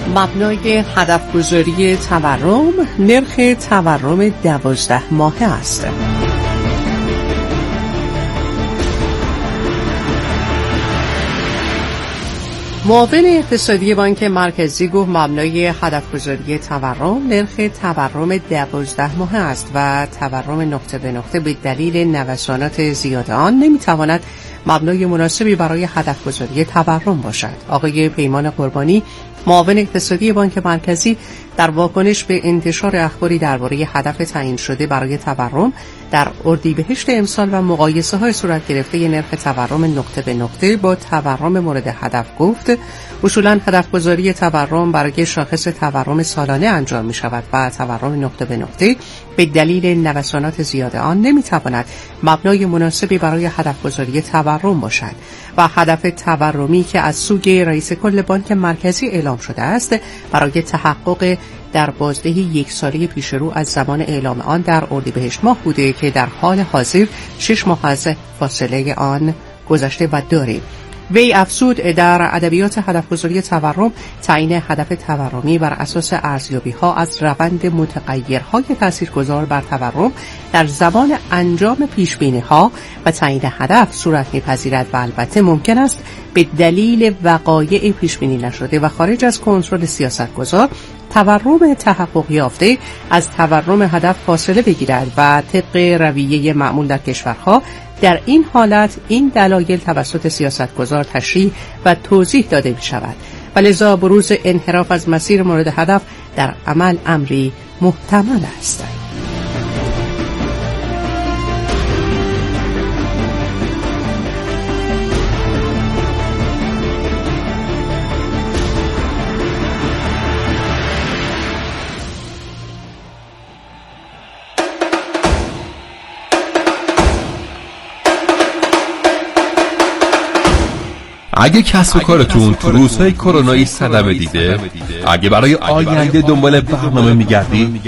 مبنای هدفگذاری تورم نرخ تورم 12 ماهه است. معاون اقتصادی بانک مرکزی گفت مبنای هدفگذاری تورم نرخ تورم 12 ماهه است و تورم نقطه به نقطه به دلیل نوسانات زیاد آن نمیتواند مبنای مناسبی برای هدفگذاری تورم باشد. آقای پیمان قربانی معاون اقتصادی بانک مرکزی در واکنش به انتشار اخباری درباره هدف تعیین شده برای تورم در اردیبهشت امسال و مقایسه‌های صورت گرفته نرخ تورم نقطه به نقطه با تورم مورد هدف گفت اصولاً هدفگذاری تورم برای شاخص تورم سالانه انجام می‌شود و تورم نقطه به نقطه به دلیل نوسانات زیاد آن نمی‌تواند مبنای مناسبی برای هدفگذاری تورم باشد و هدف تورمی که از سوی رئیس کل بانک مرکزی اعلام شده است برای تحقق در بازدهی یک ساله پیش رو از زمان اعلام آن در اردیبهشت ماه بوده که در حال حاضر 6 ماه از فاصله آن گذشته و داریم. وی افزود در ادبیات هدفگذاری تورم تعیین هدف تورمی بر اساس ارزیابی‌ها از روند متغیرهای تاثیرگذار بر تورم در زمان انجام پیش‌بینی‌ها و تعیین هدف صورت می‌پذیرد و البته ممکن است به دلیل وقایع پیش‌بینی نشده و خارج از کنترل سیاستگزار تورم تحقق یافته از تورم هدف فاصله بگیرد و طبق رویه معمول در کشورها در این حالت این دلایل توسط سیاستگزار تشریح و توضیح داده می شود و لذا بروز انحراف از مسیر مورد هدف در عمل امری محتمل است. اگه کسب و کارتون تو روزهای کرونایی صدمه دیده، اگه برای آینده دنبال برنامه میگردی،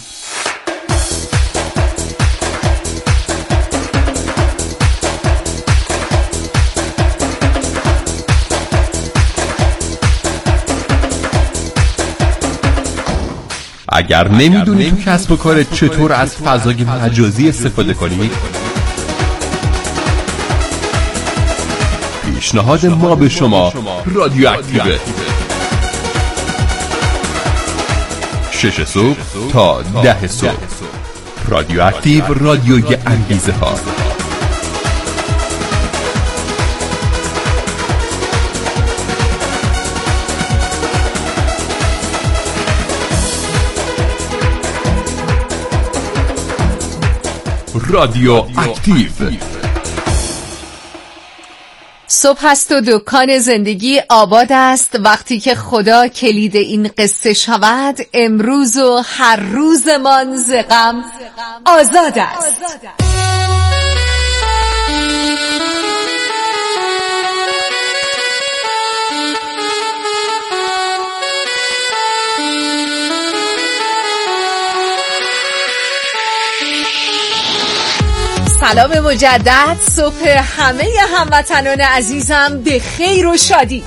اگر نمیدونی تو کسب و کارت چطور از فضای مجازی استفاده کنی، پیشنهاد ما به شما رادیو اکتیوه. 6 صبح تا 10 صبح رادیو اکتیو، رادیوی انگیزه ها. رادیو اکتیو. صبح است و دکان زندگی آباد است. وقتی که خدا کلید این قصه شود، امروز و هر روزمان ز غم آزاد است. سلام مجدد، صبح همه هموطنان عزیزم به خیر و شادی.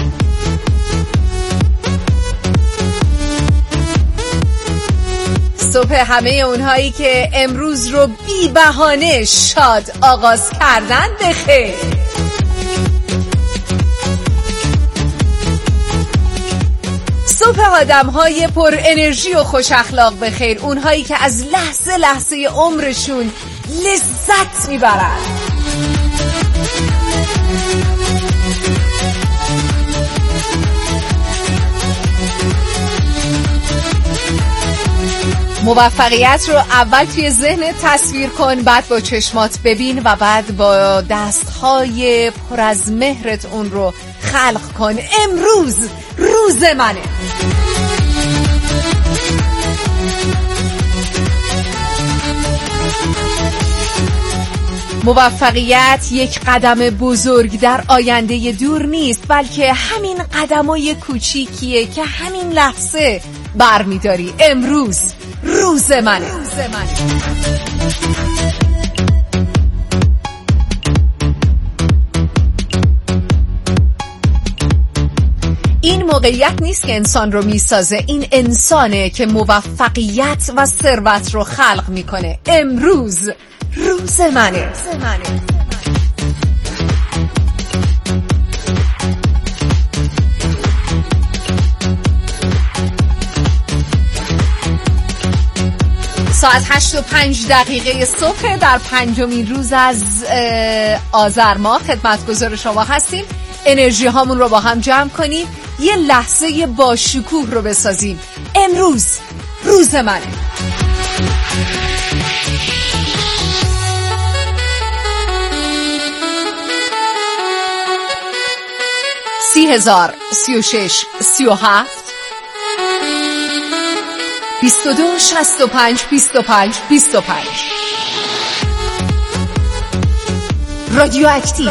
صبح همه اونهایی که امروز رو بی بهانه شاد آغاز کردن به خیر. صبح آدم‌های پر انرژی و خوش اخلاق به خیر، اونهایی که از لحظه لحظه عمرشون لذت میبرن. موفقیت رو اول توی ذهن تصویر کن، بعد با چشمات ببین و بعد با دستهای پر از مهرت اون رو خلق کن. امروز روز منه. موفقیت یک قدم بزرگ در آینده دور نیست، بلکه همین قدمای کوچیکیه که همین لحظه برمی‌داری. امروز روز منه. این موقعیت نیست که انسان رو میسازه، این انسانه که موفقیت و ثروت رو خلق میکنه. امروز روز منه. ساعت 8:05 صبح در 5مین روز از آذر ماه خدمتگزار شما هستیم. انرژی هامون رو با هم جمع کنیم، یه لحظه با شکوه رو بسازیم. امروز روز منه. 30,000 36 37 22 65 25 25 رادیو اکتیو.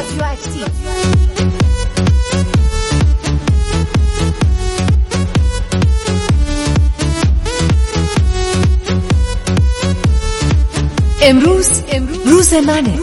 امروز روز منه.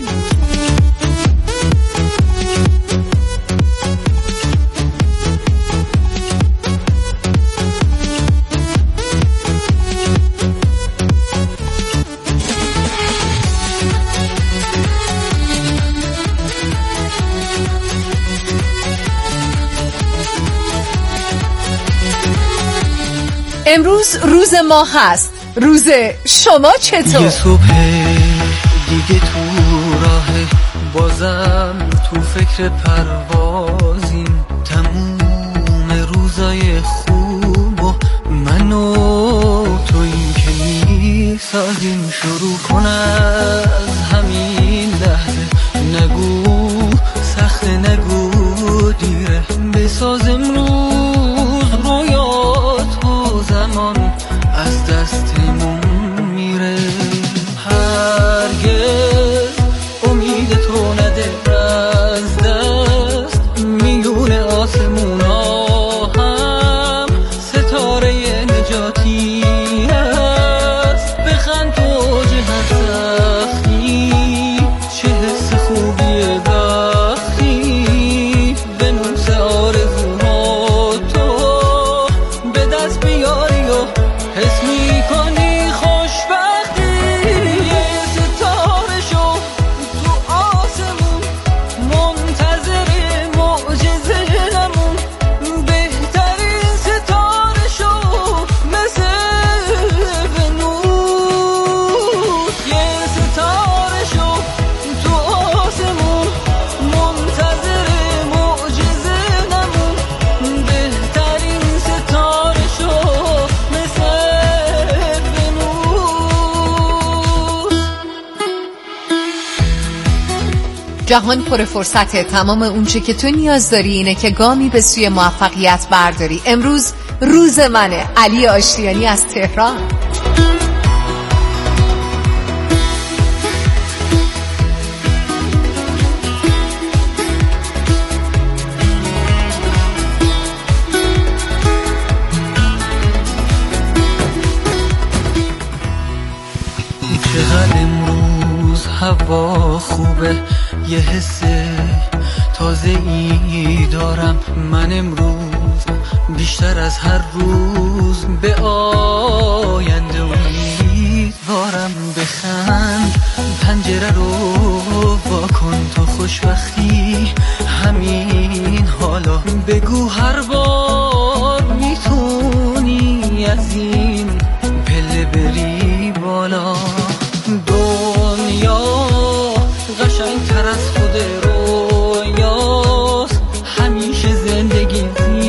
امروز روز ما هست. روز شما چطور؟ یه صبح دیگه تو راه، بازم تو فکر پروازیم. تموم روزای خوب و من و تو این که میسازیم. شروع کن از همین لحظه، نگو سخت نگو دیره. بساز امروز رویات و زمان از دستمون میره. هرگز امید تو نده از دست، میون آسمونا هم ستاره نجاتی هست. بخند تو جهت سختی، چه حس خوبیه وقتی به نوس آرزوها تو به دست بیاری و حس میکنی خوشبختی. یه ستاره شو تو آسمون، منتظر معجزه نمون. بهترین ستاره شو مثل ونوس. یه ستاره شو تو آسمون، منتظر معجزه نمون. بهترین ستاره شو مثل ونوس. جهان پر فرصته. تمام اونچه که تو نیاز داری اینه که گامی به سوی موفقیت برداری. امروز روز منه. علی آشتیانی از تهران. چقدر امروز هوا خوبه، یه حس تازه ای دارم. من امروز بیشتر از هر روز به آینده امیدوارم. بخند، پنجره رو واکن، تو خوشبختی همین حالا. بگو هر بار میتونی از این پله بری بالا. دنیا قشنگتر از خود رویاست، همیشه زندگی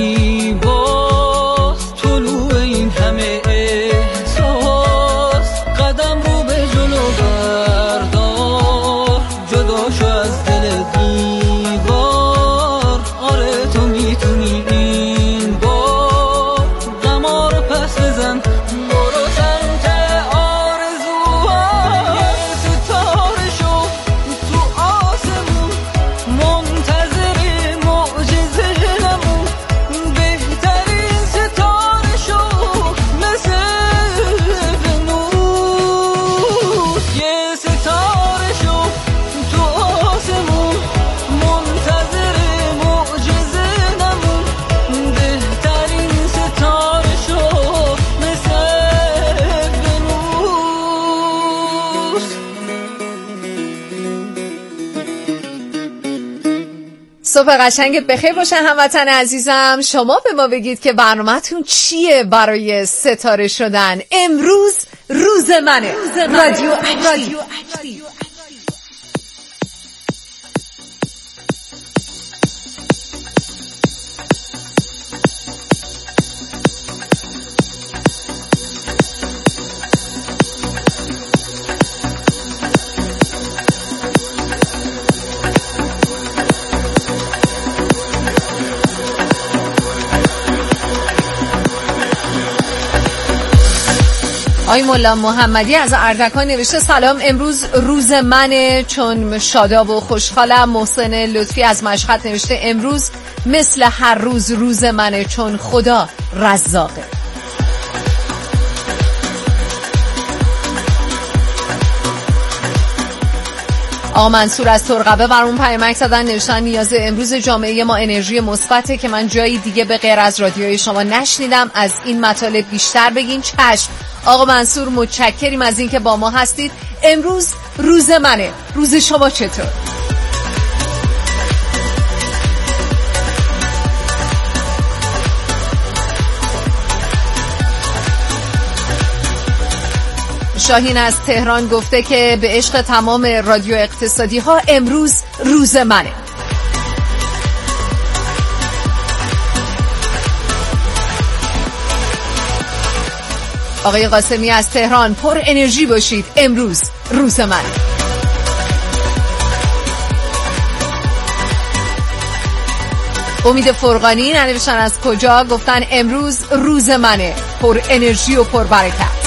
زیباست. طلوع این همه احساس، قدم رو به جلو بردار. صبح قشنگ بخیر باشه هموطن عزیزم. شما به ما بگید که برنامه‌تون چیه برای ستاره شدن. امروز روز منه. رادیو اکتیو. آی مولا محمدی از اردکان نوشته سلام، امروز روز منه چون شاداب و خوشحالم. محسن لطفی از مشهد نوشته امروز مثل هر روز روز منه چون خدا رزاقه. آقا منصور از ترقبه برامون پیامک زدن، نوشتن نیاز امروز جامعه ما انرژی مثبته که من جایی دیگه به غیر از رادیوی شما نشنیدم. از این مطالب بیشتر بگین. چشم آقا منصور، متشکریم از این که با ما هستید. امروز روز منه، روز شما چطور؟ شاهین از تهران گفته که به عشق تمام رادیو اقتصادی ها امروز روز منه. آقای قاسمی از تهران پر انرژی باشید، امروز روز منه. امید فرقانی ننوشتن از کجا، گفتن امروز روز منه، پر انرژی و پر برکت.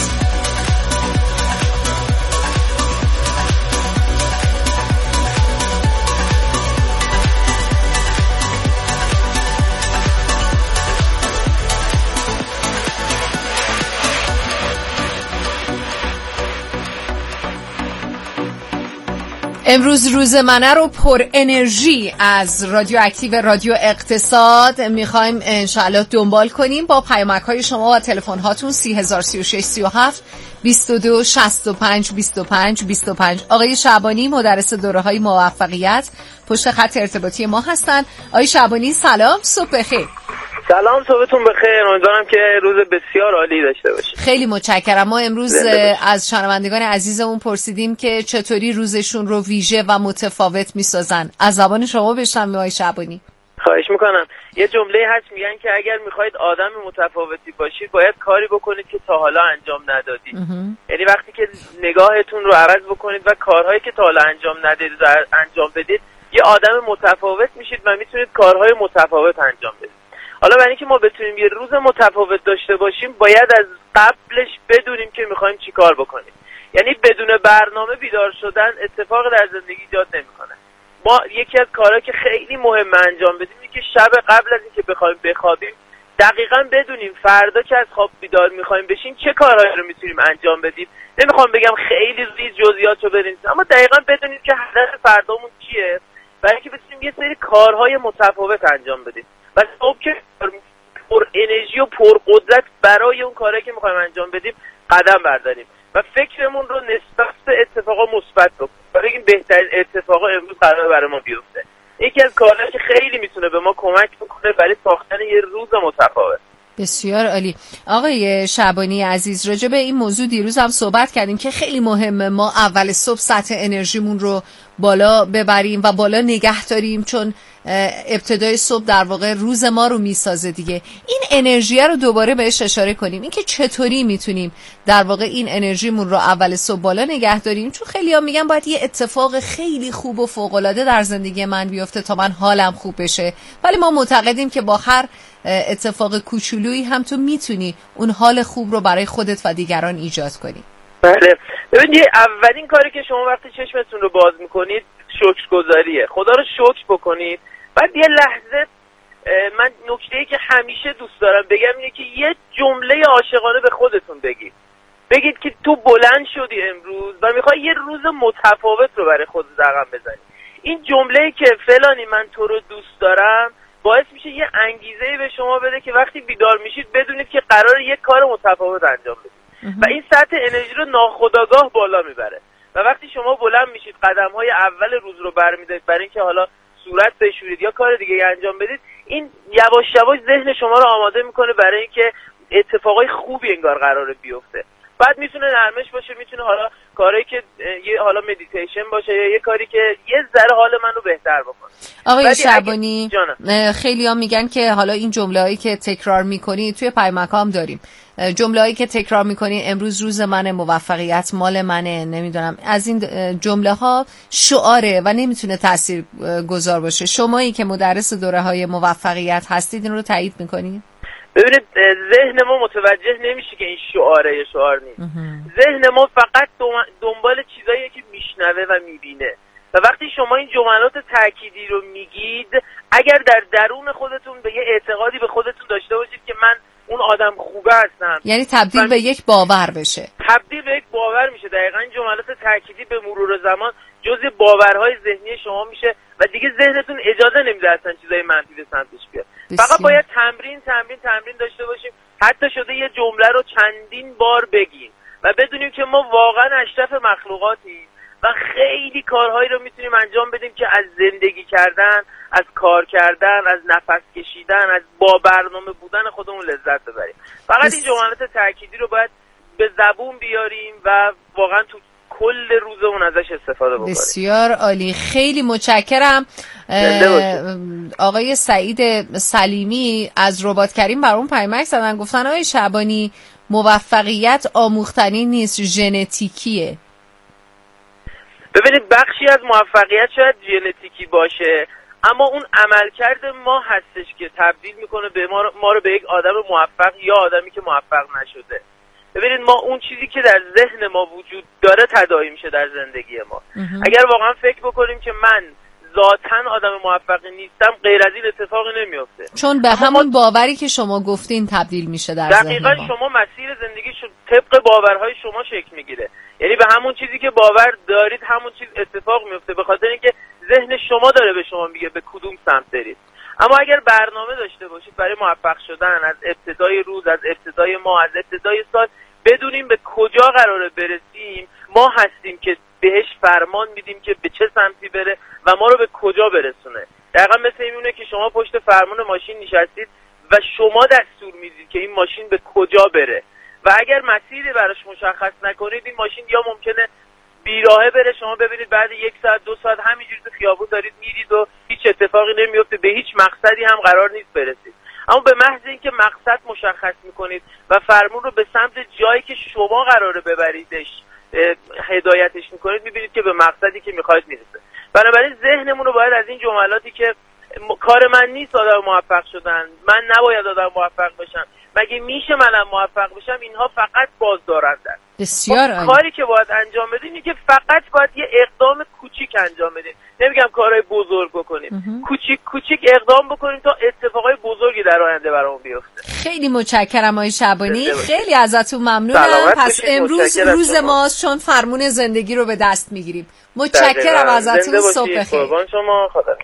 امروز روز منه رو پر انرژی از رادیو اکتیو رادیو اقتصاد میخوایم انشاءالله دنبال کنیم با پیامک های شما و تلفن هاتون 3036 37 22 65 25 25. آقای شعبانی مدرس دوره های موفقیت پشت خط ارتباطی ما هستن. آقای شعبانی سلام، صبح بخیر. سلام، صبحتون بخیر. امیدوارم که روز بسیار عالی داشته باشید. خیلی متشکرم. ما امروز از شنوندگان عزیزمون پرسیدیم که چطوری روزشون رو ویژه و متفاوت میسازن. از زبان شما بشنویم آقای شعبانی. خواهش میکنم. یه جمله هست میگن که اگر میخواید آدم متفاوتی باشید باید کاری بکنید که تا حالا انجام ندادید. یعنی وقتی که نگاهتون رو عوض بکنید و کارهایی که تا حالا انجام ندادید رو انجام بدید، یه آدم متفاوت میشید و میتونید کارهای متفاوت انجام بدید. حالا برای اینکه ما بتونیم یه روز متفاوت داشته باشیم باید از قبلش بدونیم که میخوایم چی کار بکنیم. یعنی بدون برنامه بیدار شدن اتفاق در زندگی ایجاد نمیکنه. ما یکی از کارهایی که خیلی مهمه انجام بدیم اینه که شب قبل از اینکه بخوایم بخوابیم دقیقاً بدونیم فردا که از خواب بیدار میخوایم بشیم چه کارهایی رو میتونیم انجام بدیم. نمیخوام بگم خیلی ریز جزئیات رو بنویسیم، اما دقیقاً بدونیم که هدف فردامون چیه برای اینکه بتونیم یه سری کارهای متفاوت انجام بدیم. و صبح که پر انرژی و پر قدرت برای اون کارهایی که میخوایم انجام بدیم قدم برداریم و فکرمون رو نسبت به اتفاقا مثبت بکنیم. برای این بهترین اتفاقا امروز قراره برای ما بیفته. یکی از کارهایی که خیلی میتونه به ما کمک بکنه برای ساختن یه روز متفاوت. بسیار عالی. آقای شعبانی عزیز، راجع به این موضوع دیروز هم صحبت کردیم که خیلی مهمه ما اول صبح سطح انرژیمون رو بالا ببریم و بالا نگه داریم، چون ابتدای صبح در واقع روز ما رو میسازه دیگه. این انرژی رو دوباره بهش اشاره کنیم، اینکه چطوری میتونیم در واقع این انرژیمون رو اول صبح بالا نگه داریم، چون خیلی‌ها میگن باید یه اتفاق خیلی خوب و فوق‌العاده در زندگی من بیفته تا من حالم خوب بشه، ولی ما معتقدیم که با هر اتفاق کوچولویی هم تو میتونی اون حال خوب رو برای خودت و دیگران ایجاد کنی. بله، ببینید اولین کاری که شما وقتی چشمتون رو باز میکنید شکرگزاریه. خدا رو شکر بکنید. بعد یه لحظه من نکته‌ای که همیشه دوست دارم بگم اینه که یه جمله عاشقانه به خودتون بگید که تو بلند شدی امروز و میخوای یه روز متفاوت رو برای خودت رقم بزنی. این جمله‌ای که فلانی من تو رو دوست دارم باعث میشه یه انگیزه‌ای به شما بده که وقتی بیدار میشید بدونید که قراره یه کار متفاوت انجام بدید و این سطح انرژی رو ناخودآگاه بالا میبره. و وقتی شما بلند میشید قدم‌های اول روز رو برمی‌دارید برای اینکه حالا صورت بشورید یا کار دیگه انجام بدید، این یواش یواش ذهن شما رو آماده میکنه برای اینکه اتفاقای خوبی انگار قراره بیفته. بعد میتونه نرمش باشه، میتونه حالا کاری که یه حالا مدیتیشن باشه یا یه کاری که یه ذره حال منو بهتر بکنه. آقای شعبانی، خیلی‌ها میگن که حالا این جمله‌هایی که تکرار می‌کنی توی پیامکام داریم، جمله‌هایی که تکرار می‌کنی امروز روز منه، موفقیت مال منه، نمیدونم، از این جمله‌ها شعاره و نمیتونه تاثیرگذار باشه. شمایی که مدرس دوره‌های موفقیت هستید این رو تایید می‌کنید؟ ببینید ذهن ما متوجه نمیشه که این شعاره یا شعار نیست. ذهن ما فقط دنبال چیزاییه که میشنوه و میبینه و وقتی شما این جملات تأکیدی رو میگید، اگر در درون خودتون به یه اعتقادی به خودتون داشته باشید که من اون آدم خوبه هستم، یعنی تبدیل به یک باور بشه، تبدیل به یک باور میشه. دقیقاً این جملات تأکیدی به مرور زمان جزء باورهای ذهنی شما میشه و دیگه ذهنتون اجازه نمیده اصلا چیزای منفی به سمتش بیاد. فقط باید تمرین داشته باشیم، حتی شده یه جمله رو چندین بار بگیم و بدونیم که ما واقعا اشرف مخلوقاتیم و خیلی کارهایی رو میتونیم انجام بدیم که از زندگی کردن، از کار کردن، از نفس کشیدن، از با برنامه بودن خودمون لذت ببریم. فقط این جملات تأکیدی رو باید به زبون بیاریم و واقعا تو کل روزمون ازش استفاده بکنیم. بسیار عالی، خیلی متشکرم. آقای سعید سلیمی از رباط کریم برام پیامک زدن، گفتن آقای شعبانی موفقیت آموختنی نیست، ژنتیکیه. ببینید بخشی از موفقیت شاید ژنتیکی باشه، اما اون عملکرد ما هستش که تبدیل میکنه به ما رو به یک آدم موفق یا آدمی که موفق نشده. ببینید ما اون چیزی که در ذهن ما وجود داره تداعی میشه در زندگی ما. اگر واقعا فکر بکنیم که من ذاتاً آدم موفقی نیستم، غیر از این اتفاقی نمیفته، چون به همون باوری که شما گفتین تبدیل میشه در ذهن ما. دقیقاً شما مسیر زندگی طبق باورهای شما شکل میگیره، یعنی به همون چیزی که باور دارید همون چیز اتفاق میفته، به خاطر اینکه ذهن شما داره به شما میگه به کدوم سمت برید. اما اگر برنامه داشته باشید برای موفق شدن، از ابتدای روز، از ابتدای ماه، از ابتدای سال بدونیم به کجا قراره برسیم، ما هستیم که بهش فرمان میدیم که به چه سمتی بره و ما رو به کجا برسونه. دقیقا مثل اینه که شما پشت فرمان ماشین نشستید و شما دستور میدید که این ماشین به کجا بره و اگر مسیری براش مشخص نکنید این ماشین یا ممکنه بیراهه بره، شما ببینید بعد 1 ساعت 2 ساعت همینجوری تو خیابون دارید میرید و هیچ اتفاقی نمیفته، به هیچ مقصدی هم قرار نیست برسید. اما به محض اینکه مقصد مشخص میکنید و فرمون رو به سمت جایی که شما قراره ببریدش هدایتش میکنید، میبینید که به مقصدی که میخواید میرسه. بنابراین ذهنمون رو باید از این جملاتی که کار من نیست آدم موفق شدن، من نباید آدم موفق بشم، مگه میشه منم موفق بشم، اینها فقط بازدارندن. بسیار عالی. کاری که باید انجام بدیم اینه که فقط باید یه اقدام کوچیک انجام بدیم. نمیگم کارهای بزرگ بکنیم، کوچیک اقدام بکنیم تا اتفاقای بزرگی در آینده برامون بیفته. خیلی متشکرم آقای شعبانی، خیلی ازتون ممنونم. پس امروز روز ماست چون فرمون زندگی رو به دست میگیریم. متشکرم ازتون، صبح بخیر. قربان شما، خدا.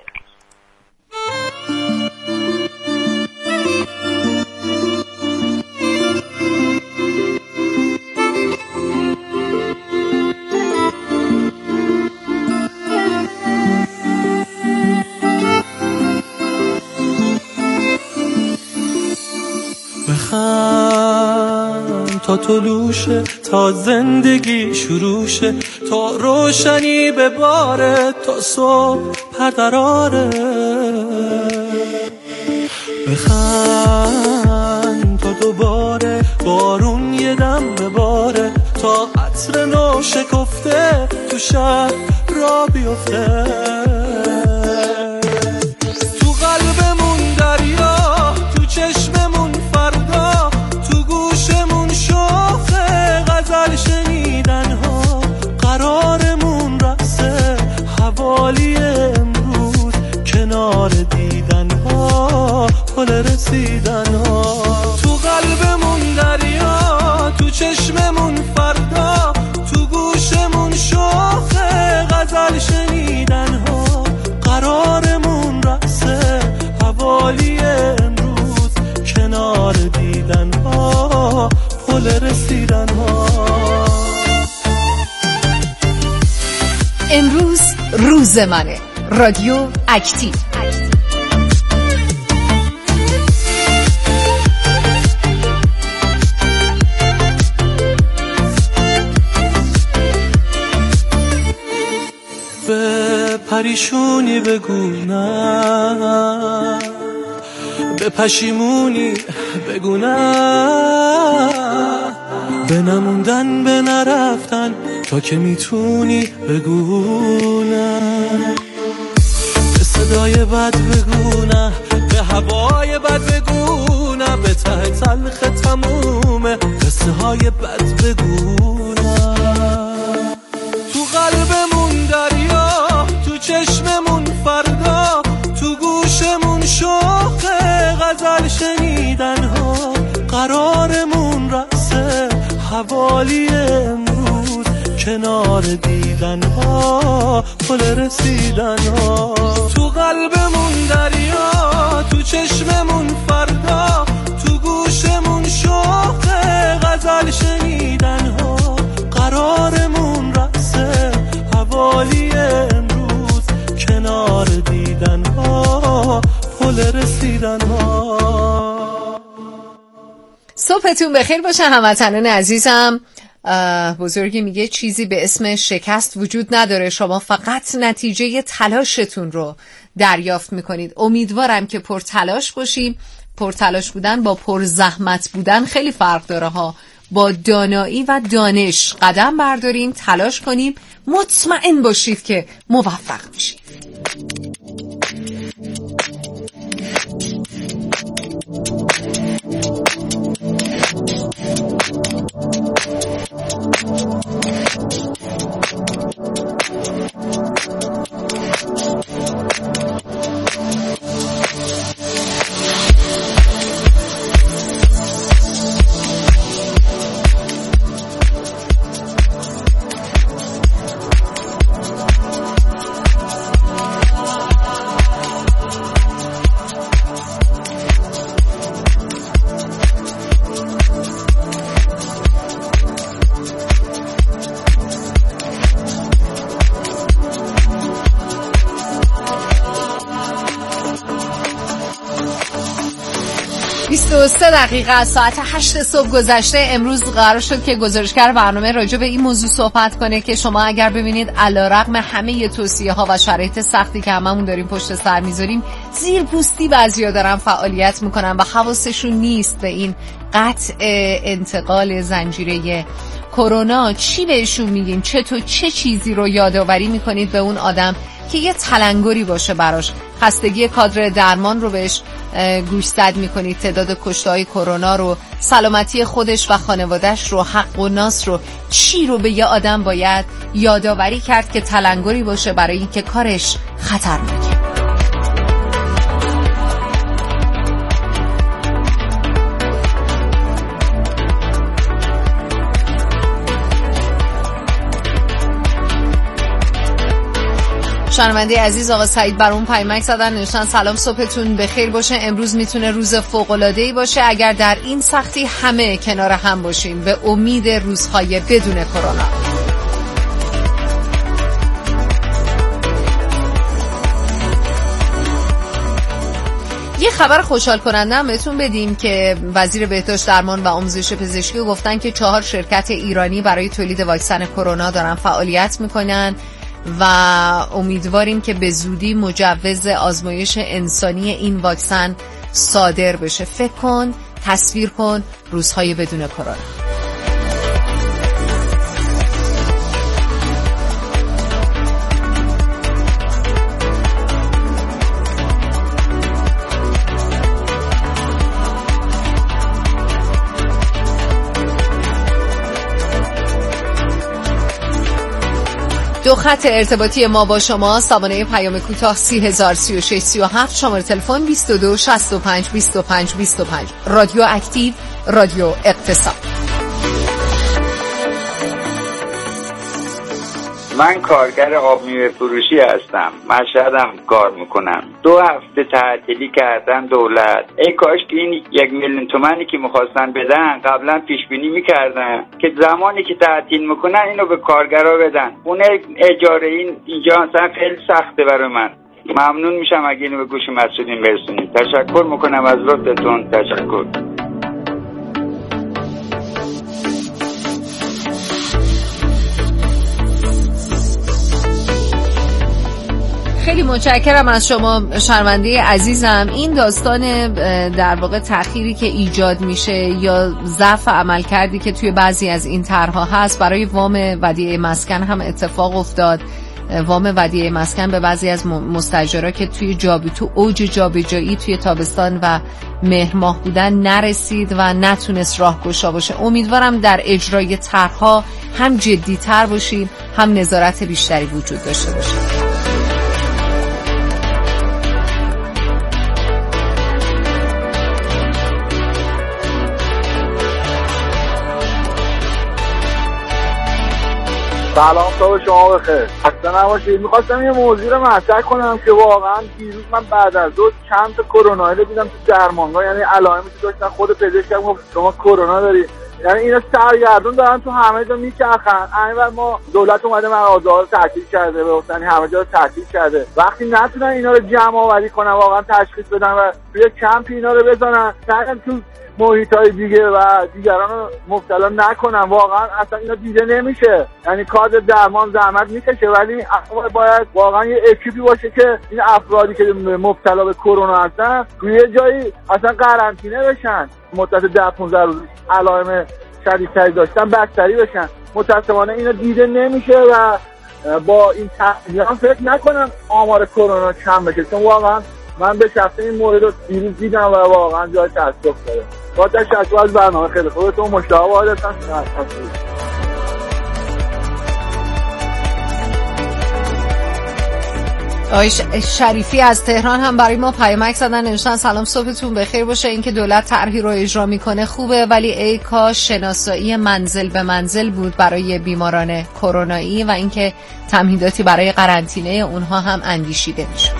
بخند تا طلوشه، تا زندگی شروعشه، تا روشنی به باره، تا صبح پردراره. بخند تا دوباره بارون یه دم بباره، تا عطر نو شکفته تو شهر را بیفته. تو قلبمون دریا، تو چشممون فردا، تو گوشمون شوخه غزل شنیدن ها. قرارمون رقصه حوالی امروز، کنار دیدن ها، پل رسیدن ها. تو قلبمون دریا، تو چشممون فردا، تو گوشمون شوخه غزل شنیدن ها. قرارمون رقصه حوالی امروز، کنار دیدن ها، پل رسیدن ها. امروز روز منه، رادیو اکتیو. به پریشونی بگو نه، به پشیمونی بگو نه، به نموندن به نرفتن تا که میتونی بگو نه، به صدای بد بگو نه، به هوای بد بگو نه، به ته تلخ تمومه قصه های بد بگو نه. تو قلبمون دریا، تو چشممون فردا، تو گوشمون شوق غزل شنیدن ها، قرارمون رقصه حوالی امروز، کنار دیدن ها پل رسیدن ها. تو قلبمون دریا، تو چشممون فردا، تو گوشمون شوق غزل شنیدن ها، قرارمون رقصه حوالی امروز، کنار دیدن ها پل رسیدن ها. صبحتون بخیر باشه هموطنان عزیزم. بزرگی میگه چیزی به اسم شکست وجود نداره، شما فقط نتیجه تلاشتون رو دریافت میکنید. امیدوارم که پرتلاش باشیم. پرتلاش بودن با پرزحمت بودن خیلی فرق داره ها. با دانایی و دانش قدم برداریم، تلاش کنیم، مطمئن باشید که موفق میشید. دقیقه از ساعت 8 صبح گذشته. امروز قرار شد که گزارشگر برنامه راجع به این موضوع صحبت کنه که شما اگر ببینید علیرغم همه توصیه ها و شرایط سختی که هممون داریم پشت سر میذاریم، زیر پوستی بعضیا دارن فعالیت میکنن و حواسشون نیست به این قطع انتقال زنجیره کرونا. چی بهشون میگین؟ چه چیزی رو یادآوری میکنید به اون آدم که یه تلنگری باشه براش؟ خستگی کادر درمان رو بهش گوشزد میکنید، تعداد کشته‌های کرونا رو، سلامتی خودش و خانواده‌اش رو، حق و ناس رو. چی رو به یه آدم باید یادآوری کرد که تلنگری باشه برای اینکه کارش خطرناکه؟ شنونده عزیز آقا سعید برام پیامک زدن، نوشتن سلام صبحتون بخیر باشه. امروز میتونه روز فوق‌العاده‌ای باشه اگر در این سختی همه کنار هم باشیم، به امید روزهای بدون کرونا. یه خبر خوشحال کننده هم بهتون بدیم که وزیر بهداشت درمان و آموزش پزشکی گفتن که 4 شرکت ایرانی برای تولید واکسن کرونا دارن فعالیت میکنن و امیدواریم که به زودی مجوز آزمایش انسانی این واکسن صادر بشه. فکر کن، تصویر کن روزهای بدون کرونا. دو خط ارتباطی ما با شما، سامانه پیام کوتاه 303637، شماره تلفن 22652525. رادیو اکتیو، رادیو اقتصاد. من کارگر آب میوه فروشی هستم. مشهدم کار میکنم. 2 هفته تعطیلی کردن دولت. ای کاش که این 1,000,000 تومانی که میخواستن بدن قبلا پیش بینی میکردن که زمانی که تعطیل میکنن اینو به کارگرا بدن. خونه اجاره اینجا اصلا خیلی سخته برای من. ممنون میشم اگه اینو به گوش مسئولین برسونید. تشکر میکنم از لطفتون. تشکر. خیلی متشکرم از شما شنونده عزیزم. این داستان در واقع تأخیری که ایجاد میشه یا ضعف عملکردی که توی بعضی از این طرح‌ها هست برای وام ودیعه مسکن هم اتفاق افتاد. وام ودیعه مسکن به بعضی از مستاجرها که تو اوج جابجایی توی تابستان و مهر ماه بودن نرسید و نتونست راهگشا باشه. امیدوارم در اجرای طرح‌ها هم جدی‌تر باشیم، هم نظارت بیشتری وجود داشته باشه. سلام صبح شما بخیر. خسته نباشید. می‌خواستم یه موضوع رو مطرح کنم که واقعا دیروز من بعد از چند تا کرونا رو دیدم تو درمانگاه، یعنی علائمی که داشتن خود پزشکم گفت شما کرونا داری. یعنی اینا سرگردون دارن تو همه جا میچرخن. اینور ما دولت اومده مغازه‌ها رو تعطیل کرده، یعنی همه جا رو تعطیل کرده. وقتی نتونن اینا رو جمع آوری کنن واقعا تشخیص بدن و توی کمپ اینا رو بزنن، نه تو محیطای دیگه و دیگران رو مبتلا نکنن، واقعا اصلا اینا دیده نمیشه. یعنی کادر درمان زحمت میکشه، ولی باید واقعا یه اکیپی باشه که این افرادی که مبتلا به کرونا هستن توی جایی اصلا قرنطینه بشن، مدت 10-15 روز علائم شدیدتری داشتن بستری بشن. متأسفانه اینا دیده نمیشه و با این تحقیقات فکر نکنم آمار کرونا کم بشه، چون واقعا من به شخصه این مورد رو دیروز دیدم و واقعا جای تأسف داره. با تشکر از برنامه خیلی خوبتون. مشتاق هستم. آقای شریفی از تهران هم برای ما پیامک زدن، نوشتن سلام صبحتون بخیر باشه. اینکه دولت طرحی رو اجرا میکنه خوبه، ولی ای کاش شناسایی منزل به منزل بود برای بیماران کرونایی و اینکه تمهیداتی برای قرنطینه اونها هم اندیشیده میشه.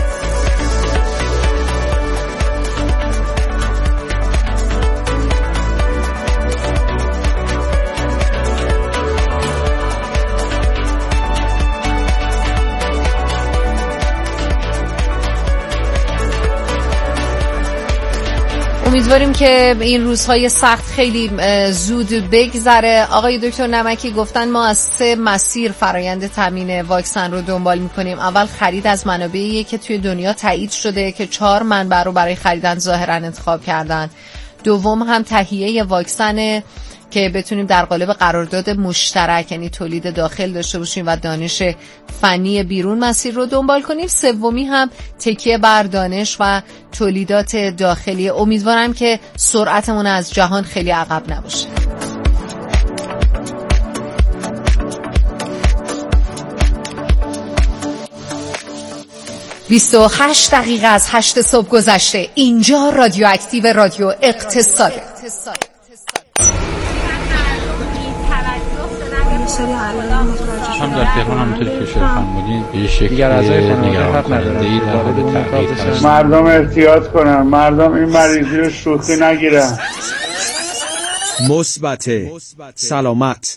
امیدواریم که این روزهای سخت خیلی زود بگذره. آقای دکتر نمکی گفتن ما از 3 مسیر فرایند تامین واکسن رو دنبال میکنیم. اول خرید از منابعی که توی دنیا تایید شده که 4 منبع رو برای خریدن ظاهرا انتخاب کردن. دوم هم تهیه واکسن که بتونیم در قالب قرارداد مشترک، یعنی تولید داخل داشته باشیم و دانش فنی بیرون مسیر رو دنبال کنیم. سومی هم تکیه بر دانش و تولیدات داخلی. امیدوارم که سرعتمون از جهان خیلی عقب نباشه. بیست دقیقه از 8 صبح گذشته. اینجا رادیو اکتیو، رادیو اقتصاده. هم در تهران همونطوری که شما فرمودین یه شکل نگران کننده‌ای در حال تغییر هست. مردم احتیاط کنن، مردم این مریضی رو شوخی نگیرن. مثبت سلامت.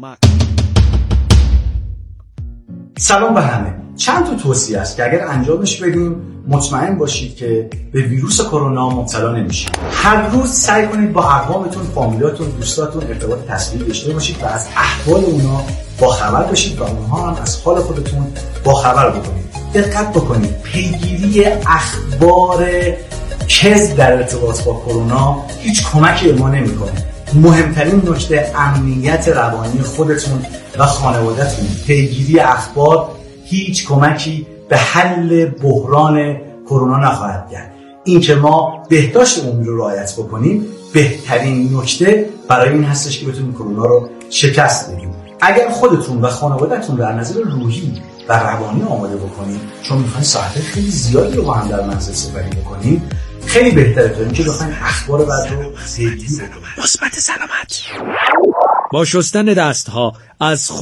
سلام به همه. چند تا توصیه است که اگر انجامش بدیم مطمئن باشید که به ویروس کرونا مبتلا نمیشید. هر روز سعی کنید با اقوامتون، فامیلاتون، دوستاتون ارتباط تصویری داشته باشید و از احوال اونا با خبر باشید و اونها هم از حال خودتون با خبر بکنید. دقت بکنید پیگیری اخبار کذب در ارتباط با کرونا هیچ کمکی به ما نمیکنه. مهمترین نکته امنیت روانی خودتون و خانواده‌تون. پیگیری اخبار هیچ کمکی به حل بحران کرونا نخواهد کرد. این که ما بهداشت عمومی رو رعایت بکنیم بهترین نکته برای این هستش که بتونیم کرونا رو شکست بدیم. اگر خودتون و خانواده‌تون در نظر روحی و روانی آماده بکنید، چون می‌خواید ساعت خیلی زیادی رو با هم در منزل سپری بکنید، خیلی بهتره تا اینکه بخواید اخبار بعد رو پیگیری بکنید. مثبت سلامت. با شستن دست‌ها از